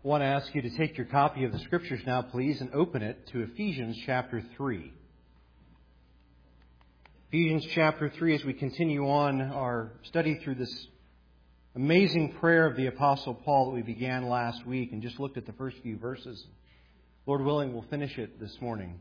I want to ask you to take your copy of the Scriptures now, please, and open it to Ephesians chapter 3. Ephesians chapter 3, as we continue on our study through this amazing prayer of the Apostle Paul that we began last week and just looked at the first few verses. Lord willing, we'll finish it this morning.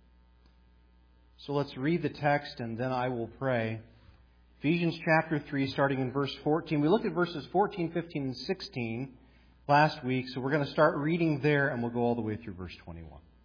So let's read the text and then I will pray. Ephesians chapter 3, starting in verse 14. We looked at verses 14, 15, and 16 last week, so we're going to start reading there and we'll go all the way through verse 21.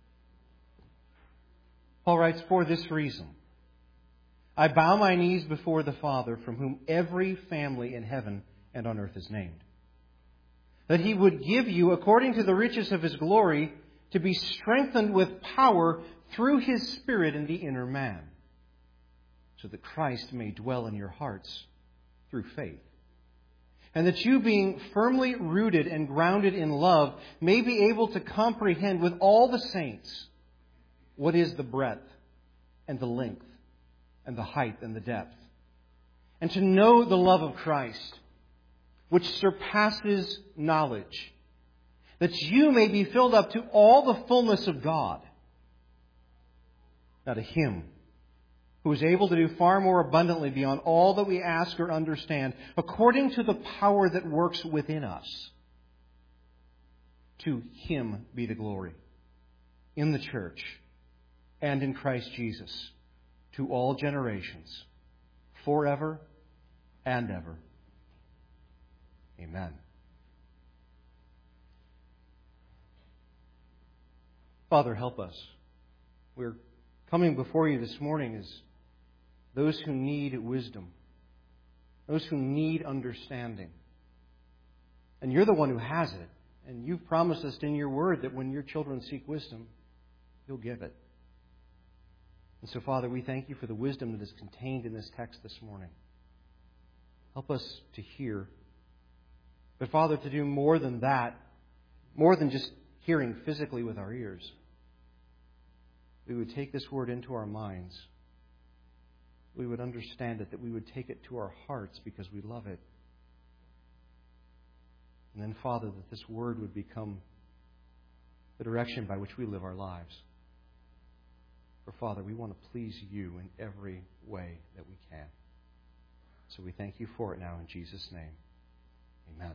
Paul writes, "For this reason, I bow my knees before the Father, from whom every family in heaven and on earth is named, that He would give you, according to the riches of His glory, to be strengthened with power through His Spirit in the inner man, so that Christ may dwell in your hearts through faith. And that you, being firmly rooted and grounded in love, may be able to comprehend with all the saints what is the breadth and the length and the height and the depth, and to know the love of Christ, which surpasses knowledge, that you may be filled up to all the fullness of God. Now to Him who is able to do far more abundantly beyond all that we ask or understand, according to the power that works within us. To Him be the glory in the church and in Christ Jesus to all generations, forever and ever. Amen." Father, help us. We're coming before You this morning as those who need wisdom, those who need understanding. And You're the one who has it. And You've promised us in Your Word that when Your children seek wisdom, You'll give it. And so, Father, we thank You for the wisdom that is contained in this text this morning. Help us to hear. But, Father, to do more than that, more than just hearing physically with our ears, we would take this Word into our minds. We would understand it, that we would take it to our hearts because we love it. And then, Father, that this Word would become the direction by which we live our lives. For, Father, we want to please You in every way that we can. So we thank You for it now in Jesus' name. Amen.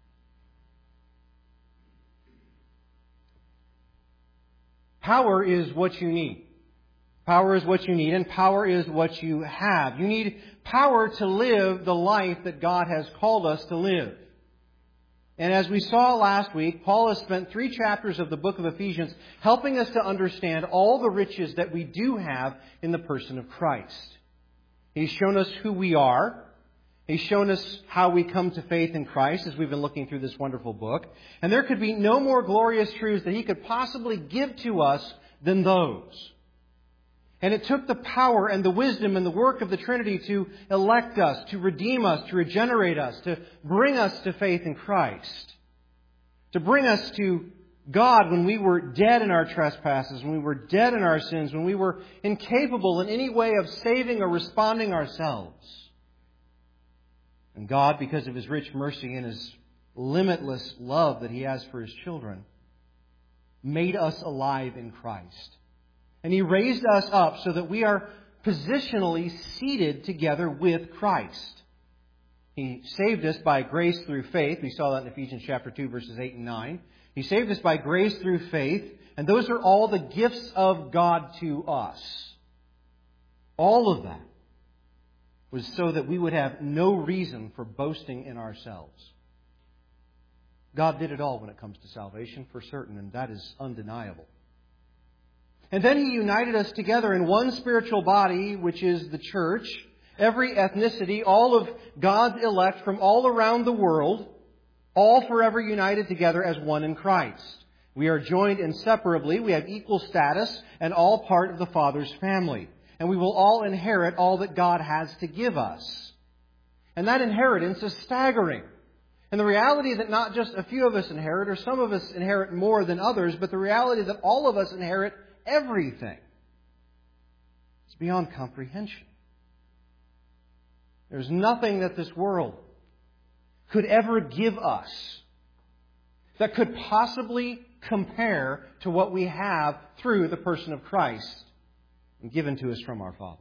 Power is what you need. Power is what you need, and power is what you have. You need power to live the life that God has called us to live. And as we saw last week, Paul has spent 3 chapters of the book of Ephesians helping us to understand all the riches that we do have in the person of Christ. He's shown us who we are. He's shown us how we come to faith in Christ as we've been looking through this wonderful book. And there could be no more glorious truths that He could possibly give to us than those. And it took the power and the wisdom and the work of the Trinity to elect us, to redeem us, to regenerate us, to bring us to faith in Christ. To bring us to God when we were dead in our trespasses, when we were dead in our sins, when we were incapable in any way of saving or responding ourselves. And God, because of His rich mercy and His limitless love that He has for His children, made us alive in Christ. And He raised us up so that we are positionally seated together with Christ. He saved us by grace through faith. We saw that in Ephesians chapter 2, verses 8 and 9. He saved us by grace through faith. And those are all the gifts of God to us. All of that was so that we would have no reason for boasting in ourselves. God did it all when it comes to salvation, for certain, and that is undeniable. And then He united us together in one spiritual body, which is the church. Every ethnicity, all of God's elect from all around the world, all forever united together as one in Christ. We are joined inseparably. We have equal status and all part of the Father's family. And we will all inherit all that God has to give us. And that inheritance is staggering. And the reality that not just a few of us inherit, or some of us inherit more than others, but the reality that all of us inherit everything. It's beyond comprehension. There's nothing that this world could ever give us that could possibly compare to what we have through the person of Christ given to us from our Father.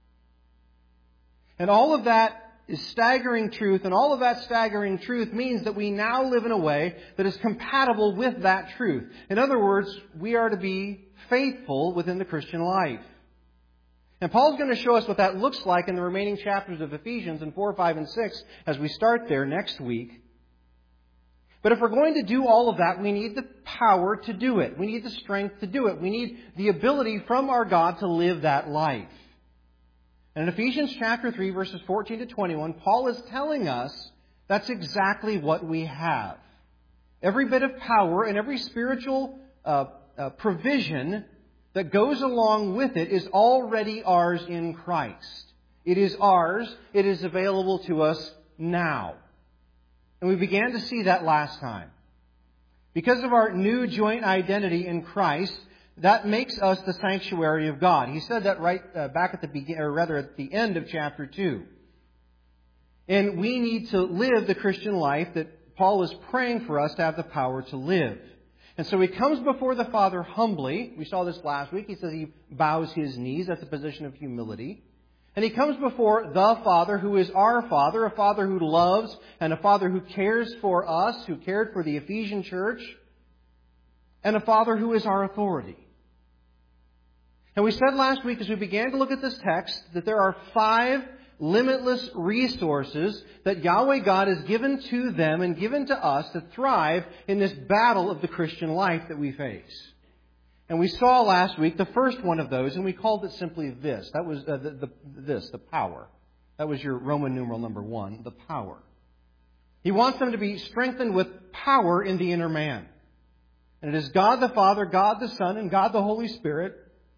And all of that is staggering truth, and all of that staggering truth means that we now live in a way that is compatible with that truth. In other words, we are to be faithful within the Christian life. And Paul's going to show us what that looks like in the remaining chapters of Ephesians in 4, 5, and 6 as we start there next week. But if we're going to do all of that, we need the power to do it. We need the strength to do it. We need the ability from our God to live that life. And in Ephesians chapter 3, verses 14 to 21, Paul is telling us that's exactly what we have. Every bit of power and every spiritual provision that goes along with it is already ours in Christ. It is ours. It is available to us now. And we began to see that last time. Because of our new joint identity in Christ, that makes us the sanctuary of God. He said that right back at the end of chapter 2. And we need to live the Christian life that Paul is praying for us to have the power to live. And so he comes before the Father humbly. We saw this last week. He says he bows his knees at the position of humility. And he comes before the Father who is our Father, a Father who loves and a Father who cares for us, who cared for the Ephesian church, and a Father who is our authority. And we said last week as we began to look at this text that there are 5 limitless resources that Yahweh God has given to them and given to us to thrive in this battle of the Christian life that we face. And we saw last week the first one of those, and we called it simply this. That was the power. That was your Roman numeral number 1, the power. He wants them to be strengthened with power in the inner man. And it is God the Father, God the Son, and God the Holy Spirit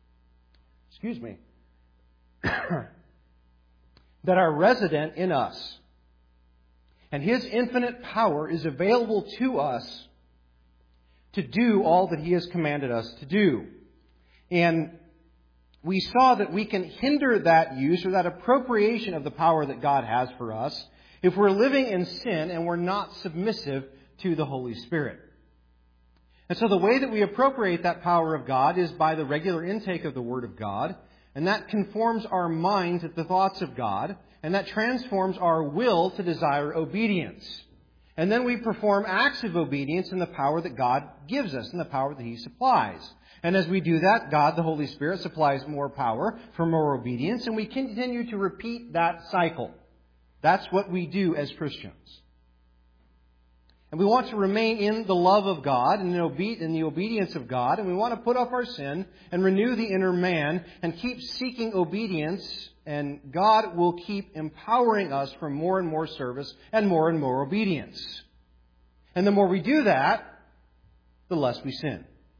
that are resident in us. And His infinite power is available to us to do all that He has commanded us to do. And we saw that we can hinder that use or that appropriation of the power that God has for us if we're living in sin and we're not submissive to the Holy Spirit. And so the way that we appropriate that power of God is by the regular intake of the Word of God. And that conforms our mind to the thoughts of God. And that transforms our will to desire obedience. And then we perform acts of obedience in the power that God gives us, in the power that He supplies. And as we do that, God, the Holy Spirit, supplies more power for more obedience. And we continue to repeat that cycle. That's what we do as Christians. And we want to remain in the love of God and in the obedience of God. And we want to put off our sin and renew the inner man and keep seeking obedience. And God will keep empowering us for more and more service and more obedience. And the more we do that, the less we sin.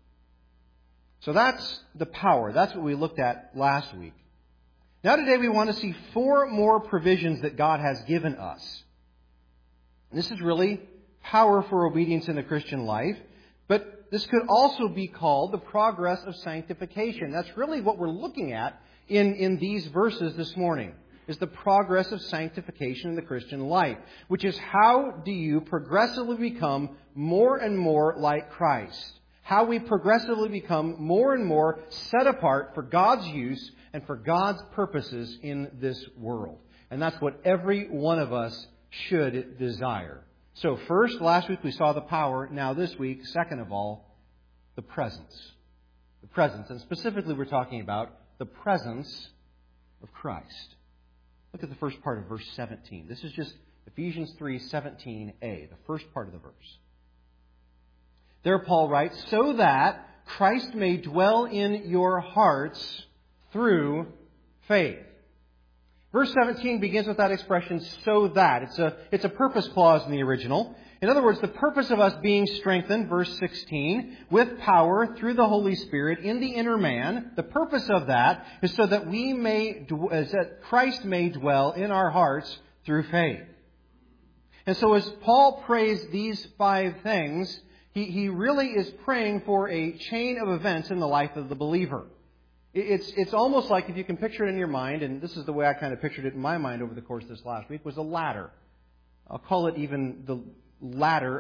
So that's the power. That's what we looked at last week. Now today we want to see 4 more provisions that God has given us. And this is really power for obedience in the Christian life, but this could also be called the progress of sanctification. That's really what we're looking at in these verses this morning, is the progress of sanctification in the Christian life, which is how do you progressively become more and more like Christ? How we progressively become more and more set apart for God's use and for God's purposes in this world. And that's what every one of us should desire. So first, last week we saw the power. Now this week, second of all, the presence. The presence. And specifically we're talking about the presence of Christ. Look at the first part of verse 17. This is just Ephesians 3:17a, the first part of the verse. There Paul writes, so that Christ may dwell in your hearts through faith. Verse 17 begins with that expression, so that. It's a purpose clause in the original. In other words, the purpose of us being strengthened, verse 16, with power through the Holy Spirit in the inner man, the purpose of that is so that that Christ may dwell in our hearts through faith. And so as Paul prays these 5 things, he really is praying for a chain of events in the life of the believer. It's almost like, if you can picture it in your mind, and this is the way I kind of pictured it in my mind over the course of this last week, was a ladder. I'll call it even the ladder of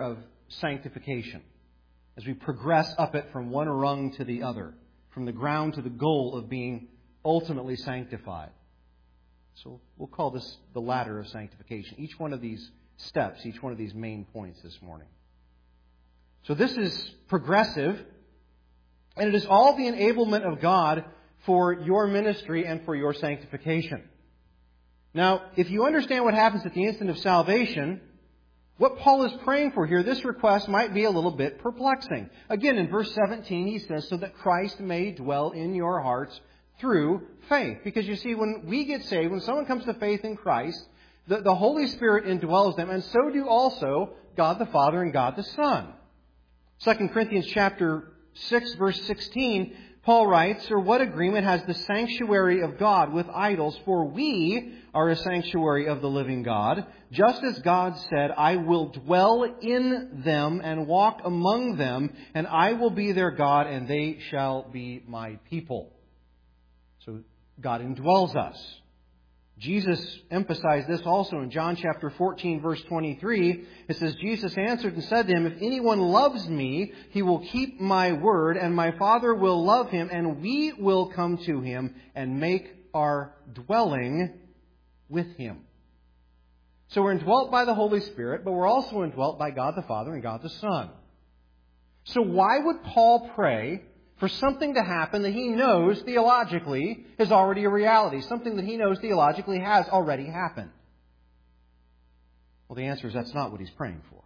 sanctification, as we progress up it from one rung to the other, from the ground to the goal of being ultimately sanctified. So we'll call this the ladder of sanctification. Each one of these steps, each one of these main points this morning. So this is progressive, and it is all the enablement of God for your ministry and for your sanctification. Now, if you understand what happens at the instant of salvation, what Paul is praying for here, this request might be a little bit perplexing. Again, in verse 17, he says, so that Christ may dwell in your hearts through faith. Because you see, when we get saved, when someone comes to faith in Christ, the Holy Spirit indwells them, and so do also God the Father and God the Son. 2 Corinthians chapter 6, verse 16, Paul writes, or what agreement has the sanctuary of God with idols? For we are a sanctuary of the living God. Just as God said, I will dwell in them and walk among them, and I will be their God, and they shall be my people. So God indwells us. Jesus emphasized this also in John chapter 14, verse 23. It says, Jesus answered and said to him, if anyone loves me, he will keep my word, and my Father will love him, and we will come to him and make our dwelling with him. So we're indwelt by the Holy Spirit, but we're also indwelt by God the Father and God the Son. So why would Paul pray for something to happen that he knows theologically is already a reality, something that he knows theologically has already happened? Well, the answer is that's not what he's praying for.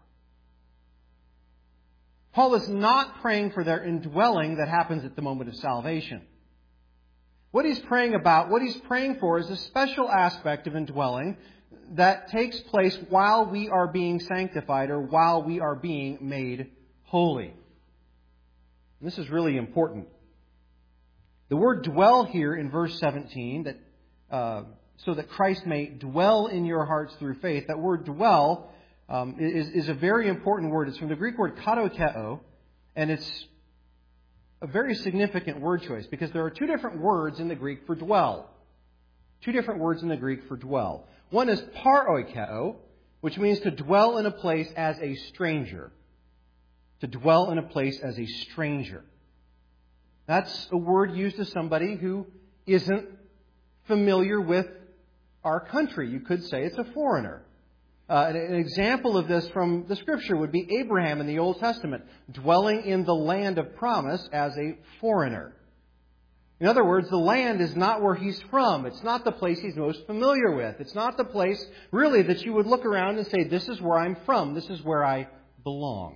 Paul is not praying for their indwelling that happens at the moment of salvation. What he's praying about, what he's praying for is a special aspect of indwelling that takes place while we are being sanctified or while we are being made holy. This is really important. The word dwell here in verse 17, so that Christ may dwell in your hearts through faith. That word dwell is a very important word. It's from the Greek word katokeo, and it's a very significant word choice because there are two different words in the Greek for dwell. Two different words in the Greek for dwell. One is paroikeo, which means to dwell in a place as a stranger. To dwell in a place as a stranger. That's a word used to somebody who isn't familiar with our country. You could say it's a foreigner. An example of this from the Scripture would be Abraham in the Old Testament, dwelling in the land of promise as a foreigner. In other words, the land is not where he's from. It's not the place he's most familiar with. It's not the place, really, that you would look around and say, this is where I'm from. This is where I belong.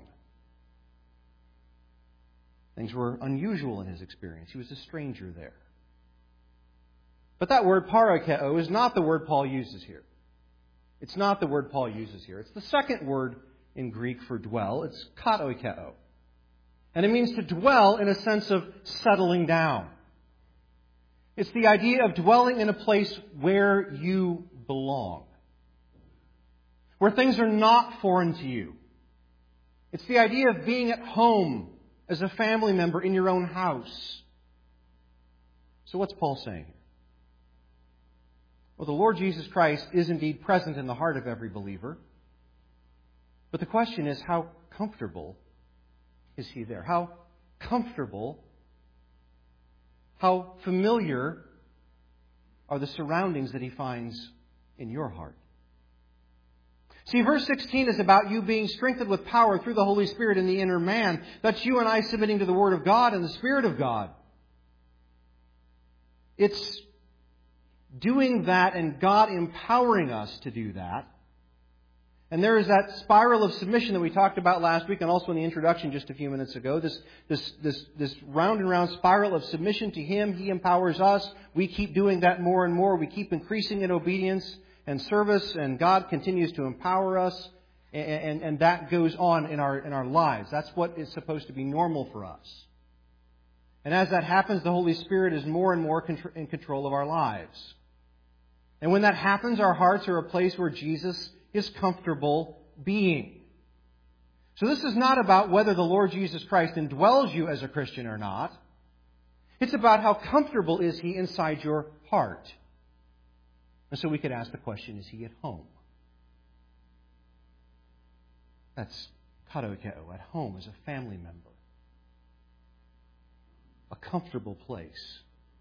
Things were unusual in his experience. He was a stranger there. But that word paroikeo is not the word Paul uses here. It's not the word Paul uses here. It's the second word in Greek for dwell. It's katoikeo. And it means to dwell in a sense of settling down. It's the idea of dwelling in a place where you belong. Where things are not foreign to you. It's the idea of being at home as a family member in your own house. So what's Paul saying here? Well, the Lord Jesus Christ is indeed present in the heart of every believer. But the question is, how comfortable is he there? How comfortable, how familiar are the surroundings that he finds in your heart? See, verse 16 is about you being strengthened with power through the Holy Spirit in the inner man. That's you and I submitting to the Word of God and the Spirit of God. It's doing that and God empowering us to do that. And there is that spiral of submission that we talked about last week and also in the introduction just a few minutes ago. This round and round spiral of submission to Him. He empowers us. We keep doing that more and more. We keep increasing in obedience and service, and God continues to empower us, and that goes on in our lives. That's what is supposed to be normal for us. And as that happens, the Holy Spirit is more and more in control of our lives. And when that happens, our hearts are a place where Jesus is comfortable being. So this is not about whether the Lord Jesus Christ indwells you as a Christian or not. It's about how comfortable is He inside your heart. And so we could ask the question, is He at home? That's Kadoikeo, at home as a family member. A comfortable place.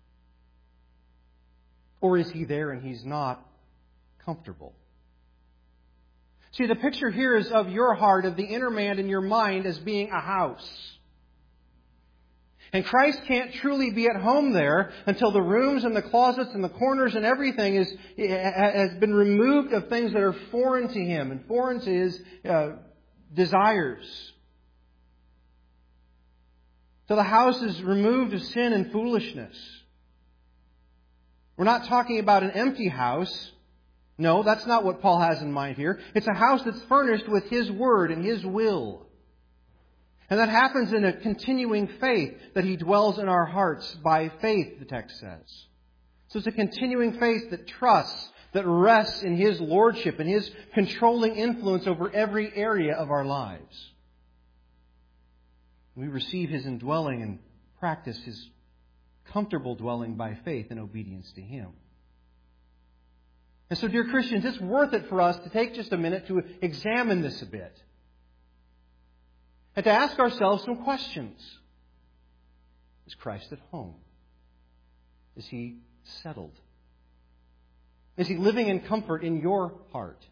Or is He there and He's not comfortable? See, the picture here is of your heart, of the inner man in your mind as being a house. And Christ can't truly be at home there until the rooms and the closets and the corners and everything has been removed of things that are foreign to Him and foreign to His desires. So the house is removed of sin and foolishness. We're not talking about an empty house. No, that's not what Paul has in mind here. It's a house that's furnished with His Word and His will. And that happens in a continuing faith that He dwells in our hearts by faith, the text says. So it's a continuing faith that trusts, that rests in His lordship and His controlling influence over every area of our lives. We receive His indwelling and practice His comfortable dwelling by faith and obedience to Him. And so, dear Christians, it's worth it for us to take just a minute to examine this a bit. And to ask ourselves some questions. Is Christ at home? Is He settled? Is He living in comfort in your heart?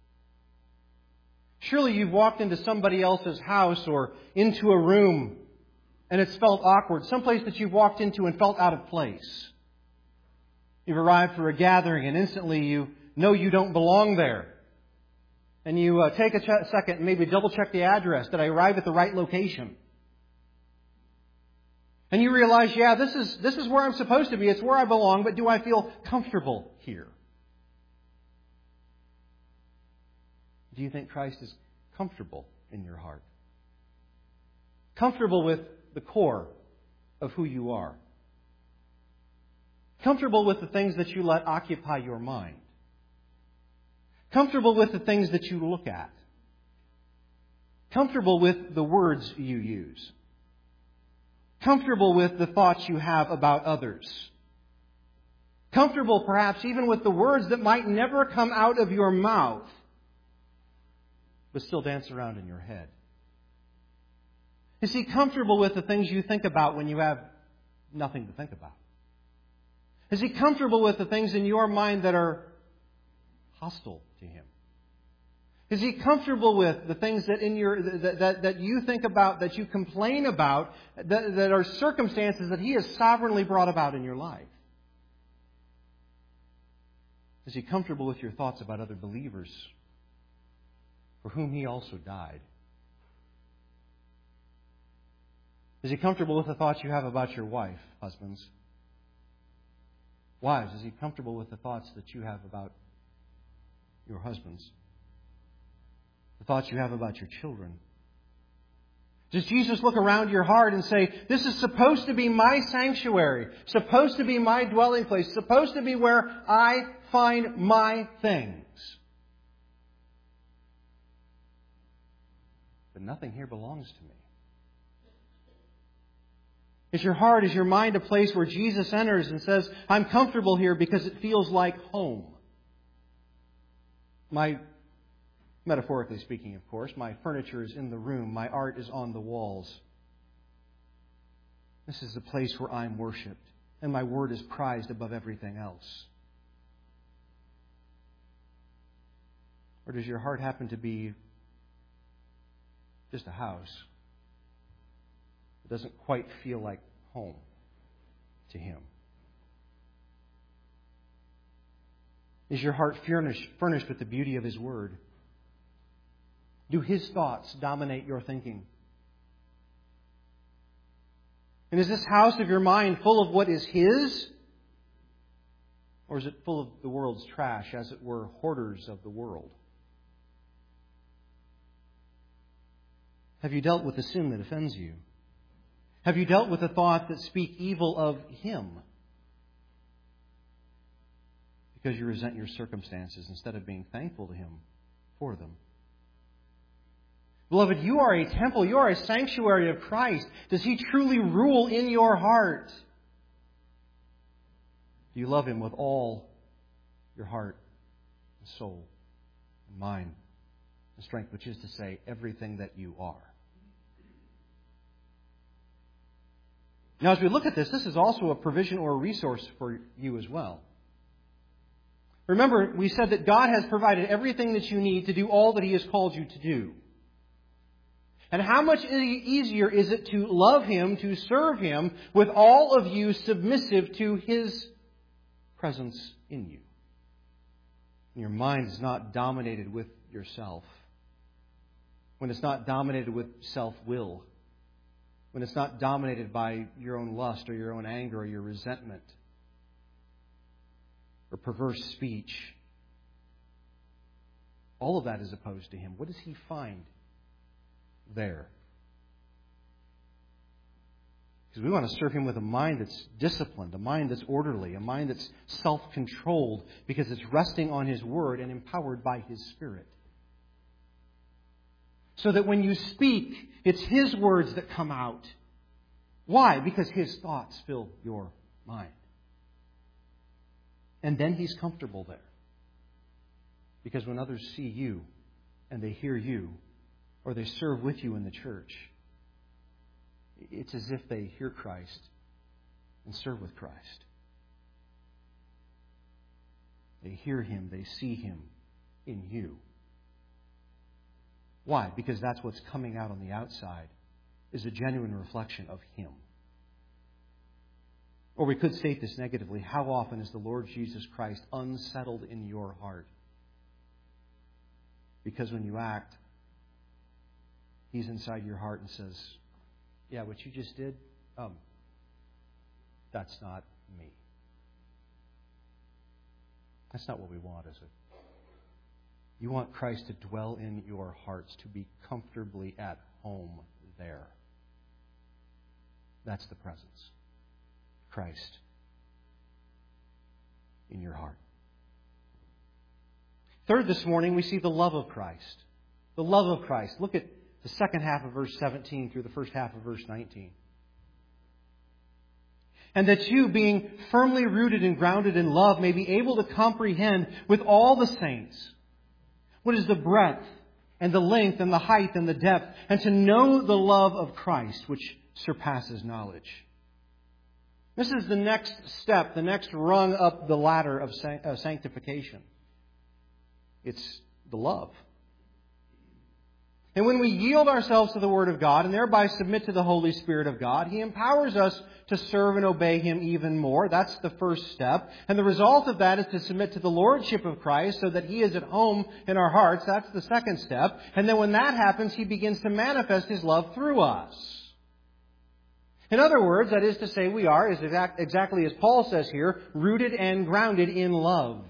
Surely you've walked into somebody else's house or into a room and it's felt awkward. Someplace that you've walked into and felt out of place. You've arrived for a gathering and instantly you know you don't belong there. And you take a second and maybe double check the address. Did I arrive at the right location? And you realize, yeah, this is where I'm supposed to be. It's where I belong, but do I feel comfortable here? Do you think Christ is comfortable in your heart? Comfortable with the core of who you are. Comfortable with the things that you let occupy your mind. Comfortable with the things that you look at. Comfortable with the words you use. Comfortable with the thoughts you have about others. Comfortable perhaps even with the words that might never come out of your mouth, but still dance around in your head. You see, comfortable with the things you think about when you have nothing to think about. Is He comfortable with the things in your mind that are hostile to Him? Is He comfortable with the things that that you think about, that you complain about, that are circumstances that He has sovereignly brought about in your life? Is He comfortable with your thoughts about other believers for whom He also died? Is He comfortable with the thoughts you have about your wife, husbands? Wives, is He comfortable with the thoughts that you have about your husbands? The thoughts you have about your children? Does Jesus look around your heart and say, this is supposed to be my sanctuary, supposed to be my dwelling place, supposed to be where I find my things? But nothing here belongs to me. Is your heart, is your mind a place where Jesus enters and says, I'm comfortable here because it feels like home? Metaphorically speaking, of course, my furniture is in the room, my art is on the walls. This is the place where I'm worshipped, and my word is prized above everything else. Or does your heart happen to be just a house? It doesn't quite feel like home to Him. Is your heart furnished with the beauty of His Word? Do His thoughts dominate your thinking? And is this house of your mind full of what is His? Or is it full of the world's trash, as it were, hoarders of the world? Have you dealt with the sin that offends you? Have you dealt with the thoughts that speak evil of Him? Because you resent your circumstances instead of being thankful to Him for them. Beloved, you are a temple. You are a sanctuary of Christ. Does He truly rule in your heart? Do you love Him with all your heart and soul and mind and strength, which is to say, everything that you are. Now, as we look at this is also a provision or a resource for you as well. Remember, we said that God has provided everything that you need to do all that He has called you to do. And how much easier is it to love Him, to serve Him, with all of you submissive to His presence in you? And your mind is not dominated with yourself. When it's not dominated with self-will. When it's not dominated by your own lust or your own anger or your resentment or perverse speech. All of that is opposed to Him. What does He find there? Because we want to serve Him with a mind that's disciplined, a mind that's orderly, a mind that's self-controlled, because it's resting on His Word and empowered by His Spirit. So that when you speak, it's His words that come out. Why? Because His thoughts fill your mind. And then He's comfortable there. Because when others see you and they hear you, or they serve with you in the church, it's as if they hear Christ and serve with Christ. They hear Him, they see Him in you. Why? Because that's what's coming out on the outside, is a genuine reflection of Him. Or we could state this negatively: how often is the Lord Jesus Christ unsettled in your heart? Because when you act, He's inside your heart and says, yeah, what you just did, that's not me. That's not what we want, is it? You want Christ to dwell in your hearts, to be comfortably at home there. That's the presence. Christ in your heart. Third, this morning, we see the love of Christ. The love of Christ. Look at the second half of verse 17 through the first half of verse 19. And that you, being firmly rooted and grounded in love, may be able to comprehend with all the saints what is the breadth and the length and the height and the depth, and to know the love of Christ, which surpasses knowledge. This is the next step, the next rung up the ladder of sanctification. It's the love. And when we yield ourselves to the Word of God and thereby submit to the Holy Spirit of God, He empowers us to serve and obey Him even more. That's the first step. And the result of that is to submit to the Lordship of Christ so that He is at home in our hearts. That's the second step. And then when that happens, He begins to manifest His love through us. In other words, that is to say, we are, exactly as Paul says here, rooted and grounded in love.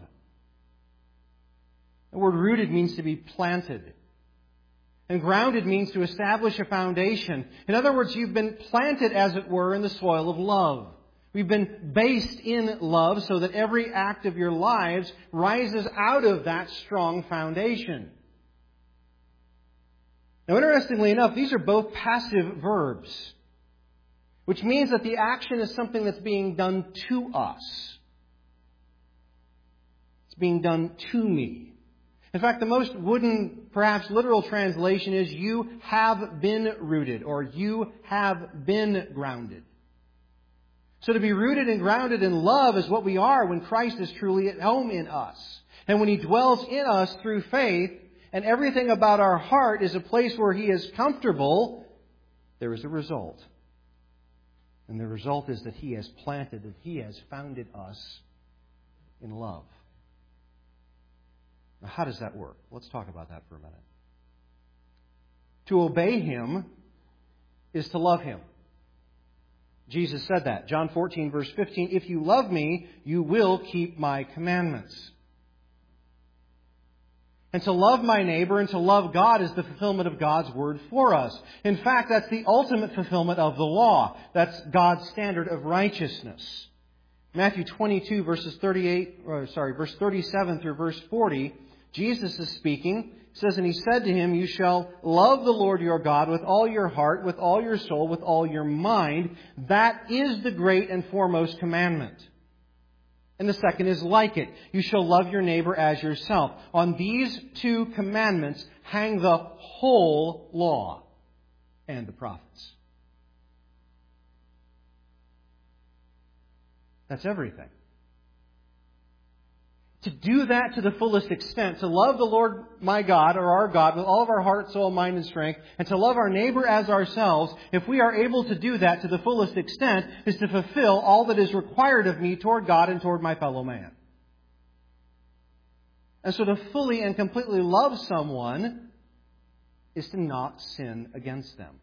The word rooted means to be planted. And grounded means to establish a foundation. In other words, you've been planted, as it were, in the soil of love. We've been based in love so that every act of your lives rises out of that strong foundation. Now, interestingly enough, these are both passive verbs, which means that the action is something that's being done to us. It's being done to me. In fact, the most wooden, perhaps literal translation is, you have been rooted, or you have been grounded. So to be rooted and grounded in love is what we are when Christ is truly at home in us. And when He dwells in us through faith, and everything about our heart is a place where He is comfortable, there is a result. And the result is that He has planted, that He has founded us in love. Now, how does that work? Let's talk about that for a minute. To obey Him is to love Him. Jesus said that. John 14, verse 15, if you love me, you will keep my commandments. And to love my neighbor and to love God is the fulfillment of God's word for us. In fact, that's the ultimate fulfillment of the law. That's God's standard of righteousness. Matthew 22, verse 37 through verse 40, Jesus is speaking. It says, and He said to him, you shall love the Lord your God with all your heart, with all your soul, with all your mind. That is the great and foremost commandment. And the second is like it. You shall love your neighbor as yourself. On these two commandments hang the whole law and the prophets. That's everything. To do that to the fullest extent, to love the Lord my God, or our God, with all of our heart, soul, mind, and strength, and to love our neighbor as ourselves, if we are able to do that to the fullest extent, is to fulfill all that is required of me toward God and toward my fellow man. And so to fully and completely love someone is to not sin against them.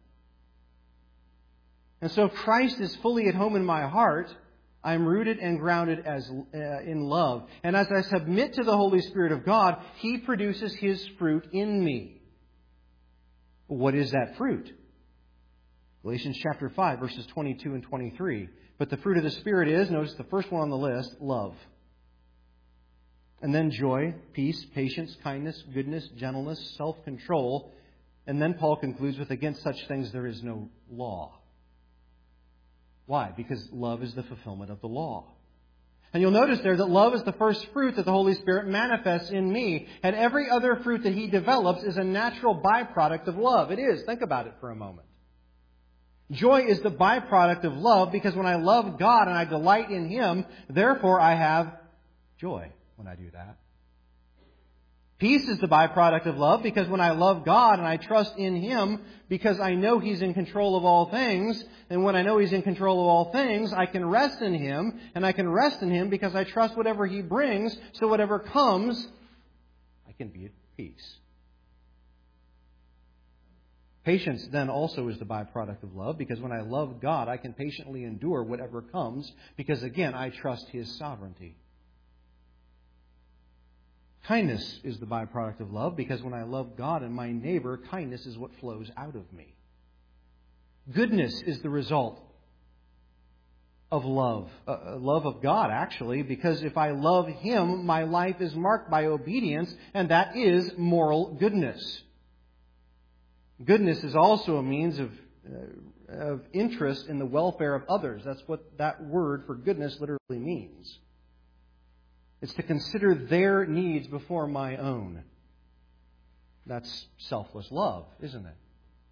And so if Christ is fully at home in my heart, I am rooted and grounded in love. And as I submit to the Holy Spirit of God, He produces His fruit in me. What is that fruit? Galatians chapter 5, verses 22 and 23. But the fruit of the Spirit is, notice the first one on the list, love. And then joy, peace, patience, kindness, goodness, gentleness, self-control. And then Paul concludes with, against such things there is no law. Why? Because love is the fulfillment of the law. And you'll notice there that love is the first fruit that the Holy Spirit manifests in me. And every other fruit that He develops is a natural byproduct of love. It is. Think about it for a moment. Joy is the byproduct of love because when I love God and I delight in Him, therefore I have joy when I do that. Peace is the byproduct of love because when I love God and I trust in Him because I know He's in control of all things, and when I know He's in control of all things, I can rest in Him, and I can rest in Him because I trust whatever He brings, so whatever comes, I can be at peace. Patience then also is the byproduct of love because when I love God, I can patiently endure whatever comes because again, I trust His sovereignty. Kindness is the byproduct of love because when I love God and my neighbor, kindness is what flows out of me. Goodness is the result of love. Love of God, actually, because if I love Him, my life is marked by obedience, and that is moral goodness. Goodness is also a means of interest in the welfare of others. That's what that word for goodness literally means. It's to consider their needs before my own. That's selfless love, isn't it?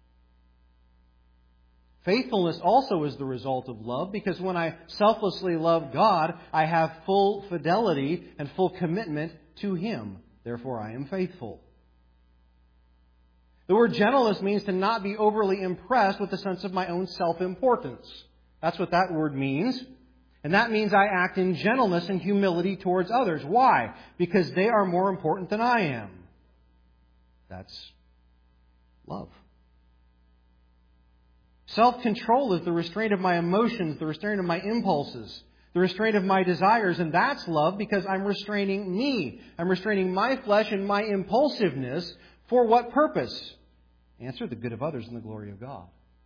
Faithfulness also is the result of love because when I selflessly love God, I have full fidelity and full commitment to Him. Therefore, I am faithful. The word gentleness means to not be overly impressed with the sense of my own self-importance. That's what that word means. And that means I act in gentleness and humility towards others. Why? Because they are more important than I am. That's love. Self-control is the restraint of my emotions, the restraint of my impulses, the restraint of my desires. And that's love because I'm restraining me. I'm restraining my flesh and my impulsiveness. For what purpose? Answer: the good of others and the glory of God.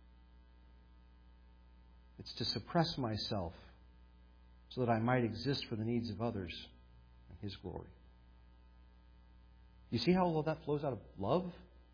It's to suppress myself so that I might exist for the needs of others and His glory. You see how all of that flows out of love?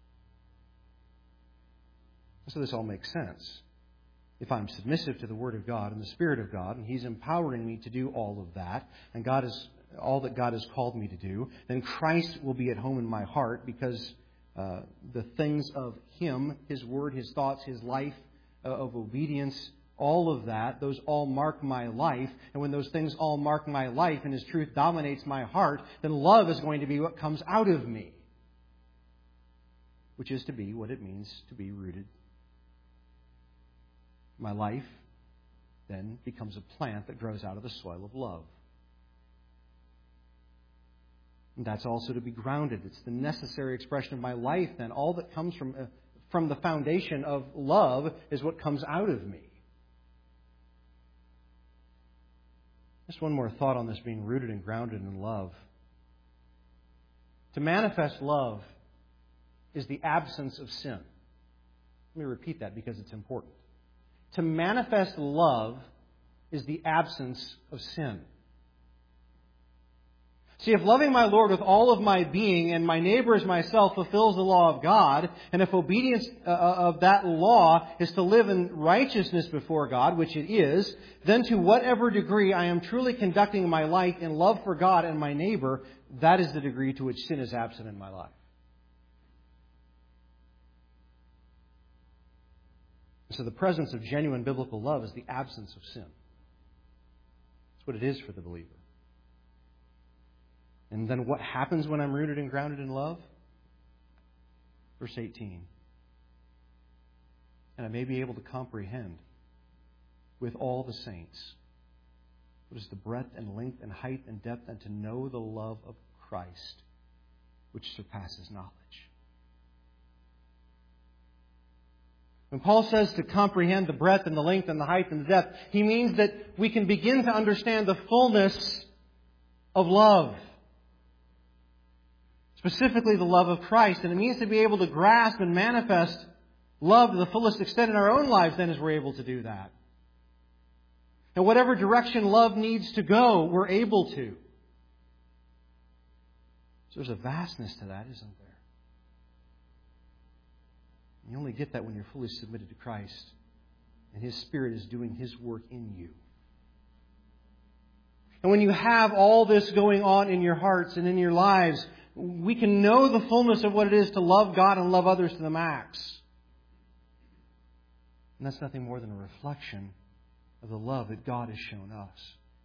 So this all makes sense. If I'm submissive to the Word of God and the Spirit of God, and He's empowering me to do all of that, and God is all that God has called me to do, then Christ will be at home in my heart because the things of Him, His Word, His thoughts, His life of obedience, all of that, those all mark my life. And when those things all mark my life and His truth dominates my heart, then love is going to be what comes out of me. Which is to be what it means to be rooted. My life then becomes a plant that grows out of the soil of love. And that's also to be grounded. It's the necessary expression of my life then. All that comes from the foundation of love is what comes out of me. Just one more thought on this being rooted and grounded in love. To manifest love is the absence of sin. Let me repeat that because it's important. To manifest love is the absence of sin. See, if loving my Lord with all of my being and my neighbor as myself fulfills the law of God, and if obedience of that law is to live in righteousness before God, which it is, then to whatever degree I am truly conducting my life in love for God and my neighbor, that is the degree to which sin is absent in my life. So the presence of genuine biblical love is the absence of sin. That's what it is for the believer. And then what happens when I'm rooted and grounded in love? Verse 18. And I may be able to comprehend with all the saints what is the breadth and length and height and depth, and to know the love of Christ, which surpasses knowledge. When Paul says to comprehend the breadth and the length and the height and the depth, he means that we can begin to understand the fullness of love. Specifically the love of Christ. And it means to be able to grasp and manifest love to the fullest extent in our own lives then as we're able to do that. And whatever direction love needs to go, we're able to. So there's a vastness to that, isn't there? You only get that when you're fully submitted to Christ and His Spirit is doing His work in you. And when you have all this going on in your hearts and in your lives, we can know the fullness of what it is to love God and love others to the max. And that's nothing more than a reflection of the love that God has shown us.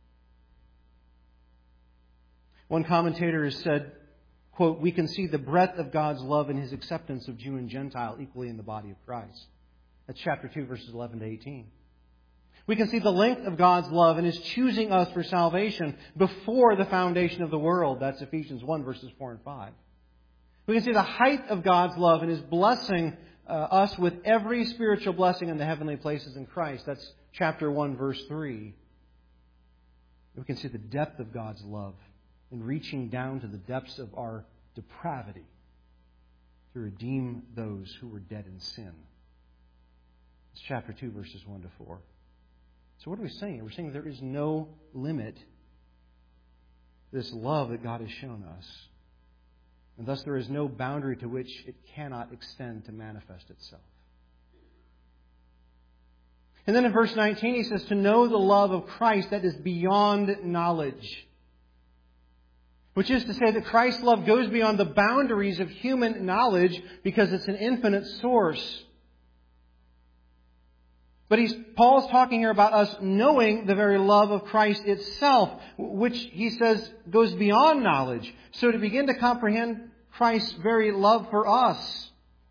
One commentator has said, quote, "We can see the breadth of God's love in His acceptance of Jew and Gentile equally in the body of Christ." That's chapter 2, verses 11 to 18. We can see the length of God's love in His choosing us for salvation before the foundation of the world. That's Ephesians 1, verses 4 and 5. We can see the height of God's love in His blessing us with every spiritual blessing in the heavenly places in Christ. That's chapter 1, verse 3. We can see the depth of God's love in reaching down to the depths of our depravity to redeem those who were dead in sin. It's chapter 2, verses 1 to 4. So what are we saying? We're saying there is no limit to this love that God has shown us. And thus there is no boundary to which it cannot extend to manifest itself. And then in verse 19 he says, to know the love of Christ that is beyond knowledge. Which is to say that Christ's love goes beyond the boundaries of human knowledge because it's an infinite source. But Paul's talking here about us knowing the very love of Christ itself, which he says goes beyond knowledge. So to begin to comprehend Christ's very love for us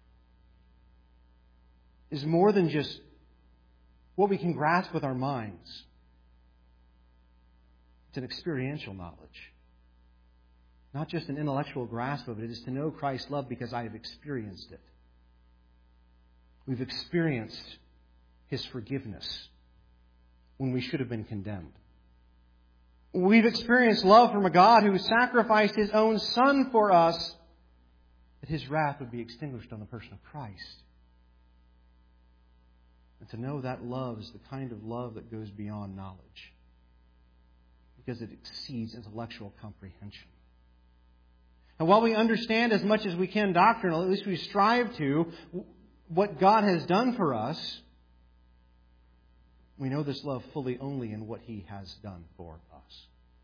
is more than just what we can grasp with our minds. It's an experiential knowledge. Not just an intellectual grasp of it. It is to know Christ's love because I have experienced it. We've experienced His forgiveness when we should have been condemned. We've experienced love from a God who sacrificed His own Son for us that His wrath would be extinguished on the person of Christ. And to know that love is the kind of love that goes beyond knowledge because it exceeds intellectual comprehension. And while we understand as much as we can doctrinally, at least we strive to, what God has done for us, we know this love fully only in what He has done for us.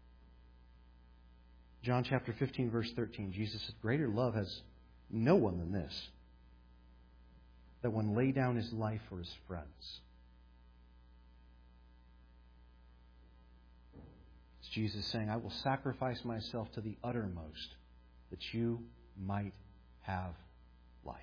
John chapter 15, verse 13, Jesus said, greater love has no one than this, that one lay down his life for his friends. It's Jesus saying, I will sacrifice myself to the uttermost that you might have life.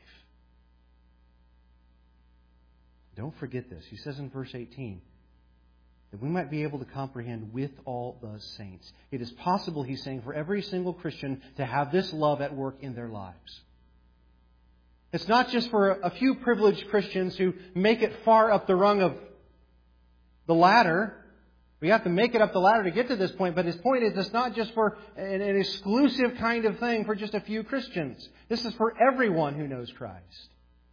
Don't forget this. He says in verse 18, that we might be able to comprehend with all the saints. It is possible, he's saying, for every single Christian to have this love at work in their lives. It's not just for a few privileged Christians who make it far up the rung of the ladder. We have to make it up the ladder to get to this point. But his point is it's not just for an exclusive kind of thing for just a few Christians. This is for everyone who knows Christ.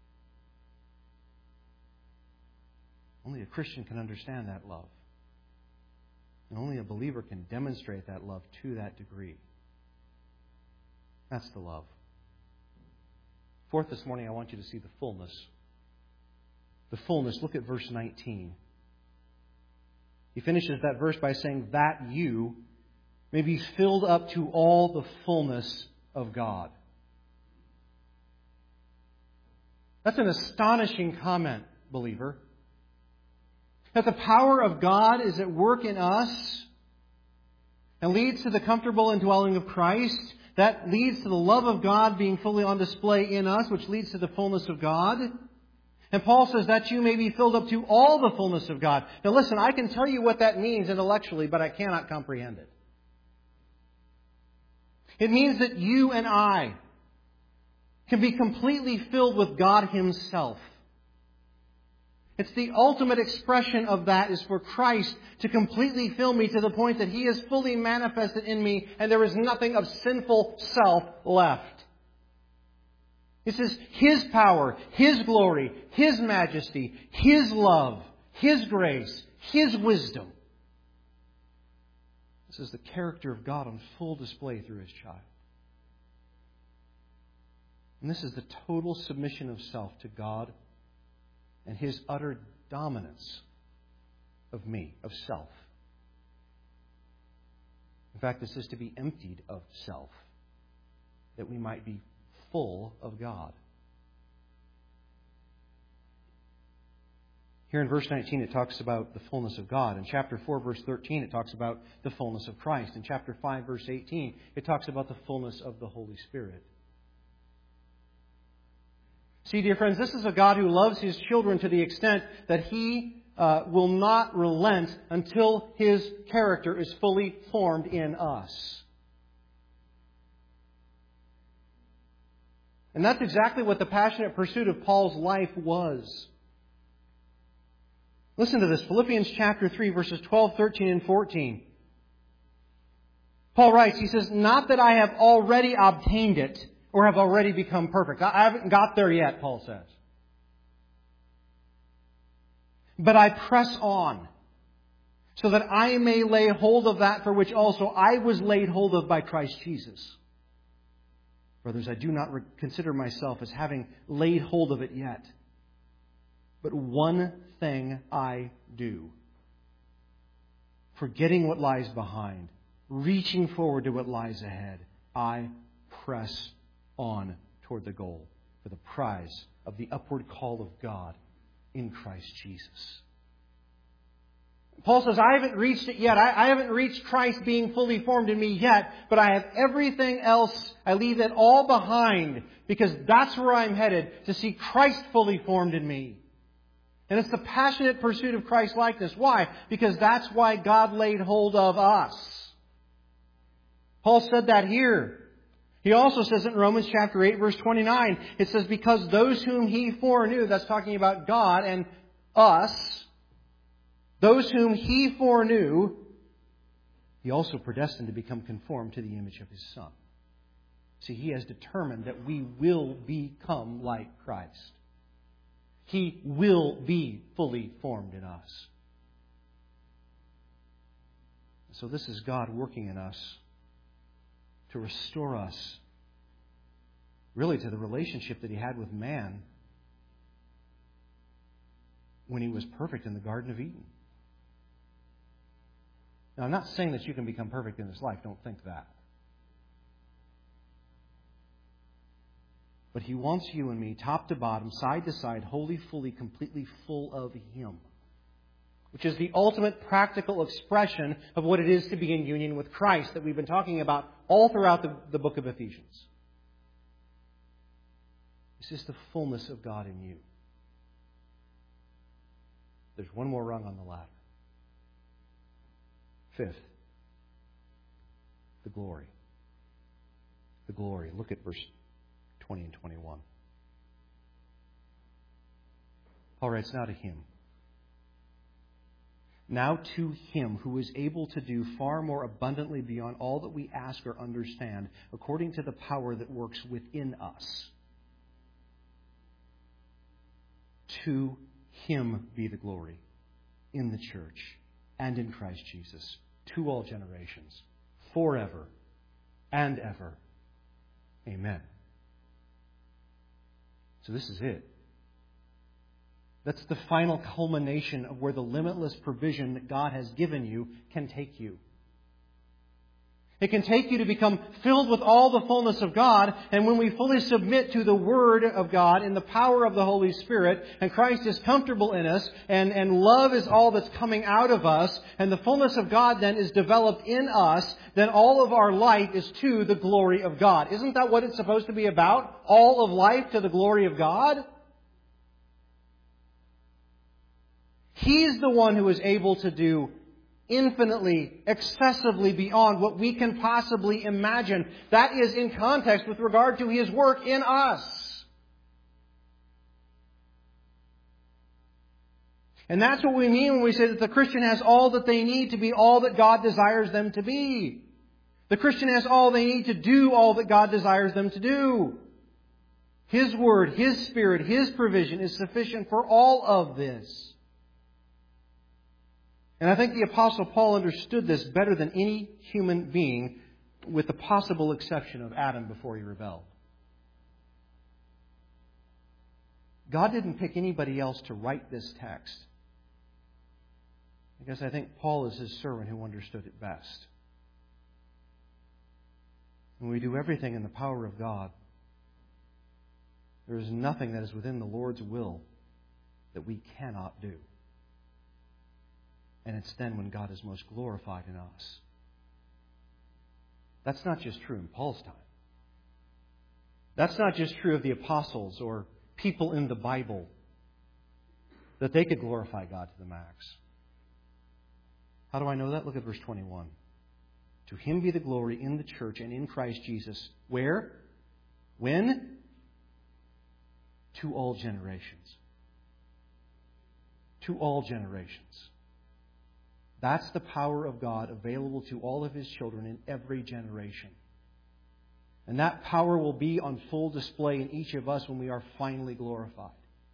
Only a Christian can understand that love. And only a believer can demonstrate that love to that degree. That's the love. Fourth, this morning I want you to see the fullness. The fullness. Look at verse 19. He finishes that verse by saying, that you may be filled up to all the fullness of God. That's an astonishing comment, believer. That the power of God is at work in us and leads to the comfortable indwelling of Christ. That leads to the love of God being fully on display in us, which leads to the fullness of God. And Paul says that you may be filled up to all the fullness of God. Now listen, I can tell you what that means intellectually, but I cannot comprehend it. It means that you and I can be completely filled with God Himself. It's the ultimate expression of that is for Christ to completely fill me to the point that He is fully manifested in me and there is nothing of sinful self left. This is His power, His glory, His majesty, His love, His grace, His wisdom. This is the character of God on full display through His child. And this is the total submission of self to God and His utter dominance of me, of self. In fact, this is to be emptied of self, that we might be full of God. Here in verse 19 it talks about the fullness of God. In chapter 4 verse 13 it talks about the fullness of Christ. In chapter 5 verse 18 it talks about the fullness of the Holy Spirit. See, dear friends, this is a God who loves His children to the extent that He will not relent until His character is fully formed in us. And that's exactly what the passionate pursuit of Paul's life was. Listen to this, Philippians chapter 3, verses 12, 13, and 14. Paul writes, he says, "Not that I have already obtained it, or have already become perfect." I haven't got there yet, Paul says. "But I press on, so that I may lay hold of that for which also I was laid hold of by Christ Jesus. Brothers, I do not consider myself as having laid hold of it yet. But one thing I do, forgetting what lies behind, reaching forward to what lies ahead, I press on toward the goal for the prize of the upward call of God in Christ Jesus." Paul says, I haven't reached it yet. I haven't reached Christ being fully formed in me yet, but I have everything else. I leave it all behind because that's where I'm headed, to see Christ fully formed in me. And it's the passionate pursuit of Christ-likeness. Why? Because that's why God laid hold of us. Paul said that here. He also says it in Romans chapter 8, verse 29. It says, "Because those whom He foreknew," that's talking about God and us, "those whom He foreknew, He also predestined to become conformed to the image of His Son." See, He has determined that we will become like Christ. He will be fully formed in us. So this is God working in us to restore us really to the relationship that He had with man when He was perfect in the Garden of Eden. Now, I'm not saying that you can become perfect in this life. Don't think that. But He wants you and me, top to bottom, side to side, wholly, fully, completely full of Him. Which is the ultimate practical expression of what it is to be in union with Christ that we've been talking about all throughout the book of Ephesians. This is the fullness of God in you. There's one more rung on the ladder. Fifth, the glory. The glory. Look at verse 20 and 21. Paul writes, "Now to Him. Now to Him who is able to do far more abundantly beyond all that we ask or understand, according to the power that works within us. To Him be the glory in the church and in Christ Jesus, to all generations, forever and ever. Amen." So this is it. That's the final culmination of where the limitless provision that God has given you can take you. It can take you to become filled with all the fullness of God. And when we fully submit to the Word of God in the power of the Holy Spirit, and Christ is comfortable in us, and love is all that's coming out of us, and the fullness of God then is developed in us, then all of our life is to the glory of God. Isn't that what it's supposed to be about? All of life to the glory of God? He's the one who is able to do infinitely, excessively beyond what we can possibly imagine. That is in context with regard to His work in us. And that's what we mean when we say that the Christian has all that they need to be all that God desires them to be. The Christian has all they need to do all that God desires them to do. His Word, His Spirit, His provision is sufficient for all of this. And I think the Apostle Paul understood this better than any human being, with the possible exception of Adam before he rebelled. God didn't pick anybody else to write this text, because I think Paul is His servant who understood it best. When we do everything in the power of God, there is nothing that is within the Lord's will that we cannot do. And it's then when God is most glorified in us. That's not just true in Paul's time. That's not just true of the apostles or people in the Bible, that they could glorify God to the max. How do I know that? Look at verse 21. To Him be the glory in the church and in Christ Jesus. Where? When? To all generations. To all generations. That's the power of God available to all of His children in every generation. And that power will be on full display in each of us when we are finally glorified.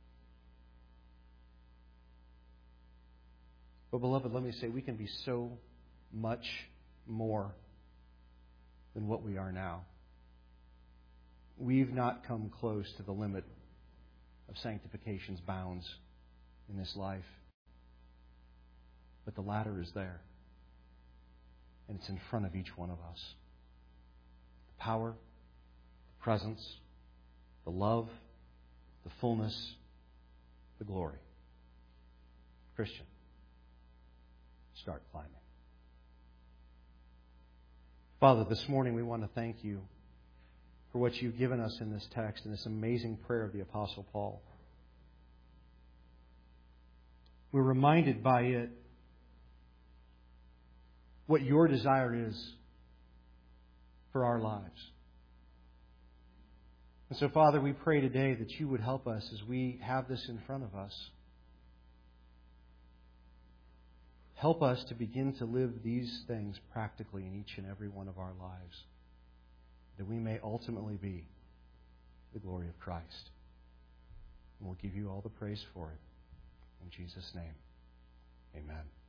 But beloved, let me say, we can be so much more than what we are now. We've not come close to the limit of sanctification's bounds in this life. But the ladder is there. And it's in front of each one of us. The power, the presence, the love, the fullness, the glory. Christian, start climbing. Father, this morning we want to thank You for what You've given us in this text and this amazing prayer of the Apostle Paul. We're reminded by it what Your desire is for our lives. And so, Father, we pray today that You would help us as we have this in front of us. Help us to begin to live these things practically in each and every one of our lives, that we may ultimately be the glory of Christ. And we'll give You all the praise for it. In Jesus' name, amen.